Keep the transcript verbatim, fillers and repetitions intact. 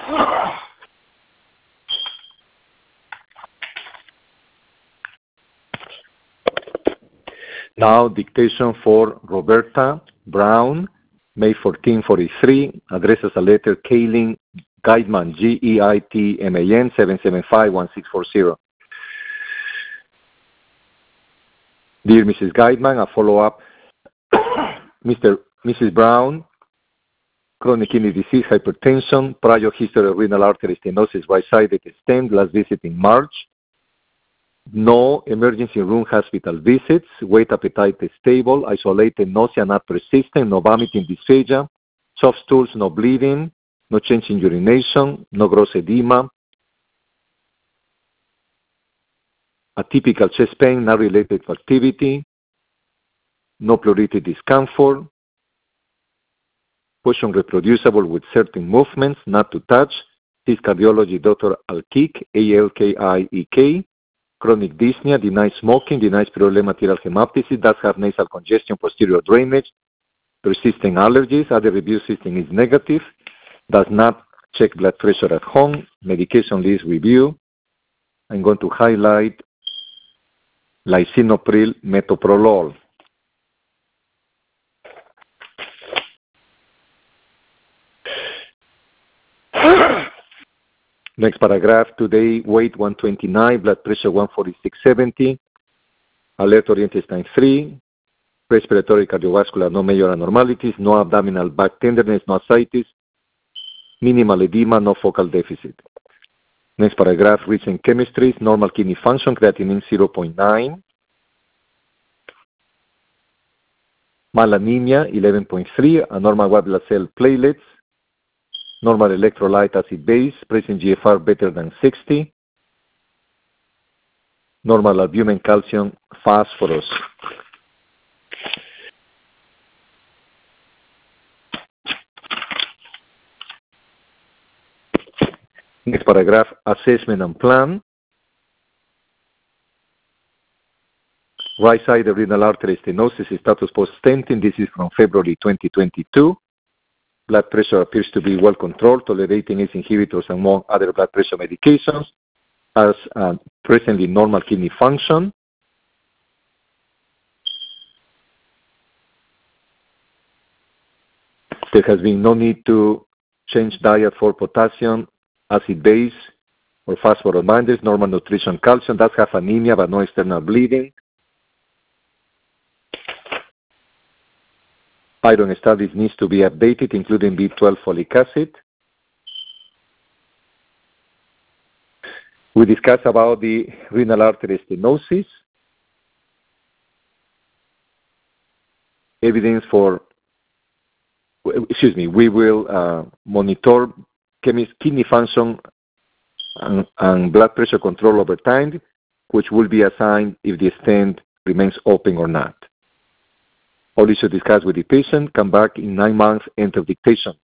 Now, dictation for Roberta Brown, May fourteen forty-three, addresses a letter Kaylin Geitman, G E I T M A N, seven seven five one six four zero. Dear Missus Geitman, a follow-up. Mister Missus Brown, chronic kidney disease, hypertension, prior history of renal artery stenosis, right-sided stent, last visit in March. No emergency room hospital visits, weight appetite is stable, isolated nausea not persistent, no vomiting dysphagia, soft stools, no bleeding, no change in urination, no gross edema, atypical chest pain not related to activity, no pleuritic discomfort, position reproducible with certain movements, not to touch. This cardiology, Doctor Alkiek, A L K I E K. Chronic dyspnea, denies smoking, denies pyrrole material hemoptysis, does have nasal congestion, posterior drainage, persistent allergies, other review system is negative, does not check blood pressure at home, medication list review. I'm going to highlight lisinopril metoprolol. Next paragraph, today, weight one twenty-nine, blood pressure one forty-six seventy, alert oriented time three, respiratory cardiovascular, no major abnormalities, no abdominal back tenderness, no ascites, minimal edema, no focal deficit. Next paragraph, recent chemistries, normal kidney function, creatinine zero point nine, malanemia eleven point three, abnormal white blood cell platelets, normal electrolyte acid base, present G F R better than sixty, normal albumin, calcium, phosphorus. Next paragraph, assessment and plan. Right side of renal artery stenosis, status post-stenting. This is from February twenty twenty-two. Blood pressure appears to be well controlled, tolerating ACE inhibitors among other blood pressure medications, has uh, presently normal kidney function. There has been no need to change diet for potassium, acid base, or phosphorus binders, normal nutrition, calcium, does have anemia but no external bleeding. Iron studies needs to be updated, including B twelve folic acid. We discussed about the renal artery stenosis, evidence for, excuse me, we will uh, monitor kidney function and, and blood pressure control over time, which will be assigned if the stent remains open or not. All issues discussed with the patient, come back in nine months, end of dictation.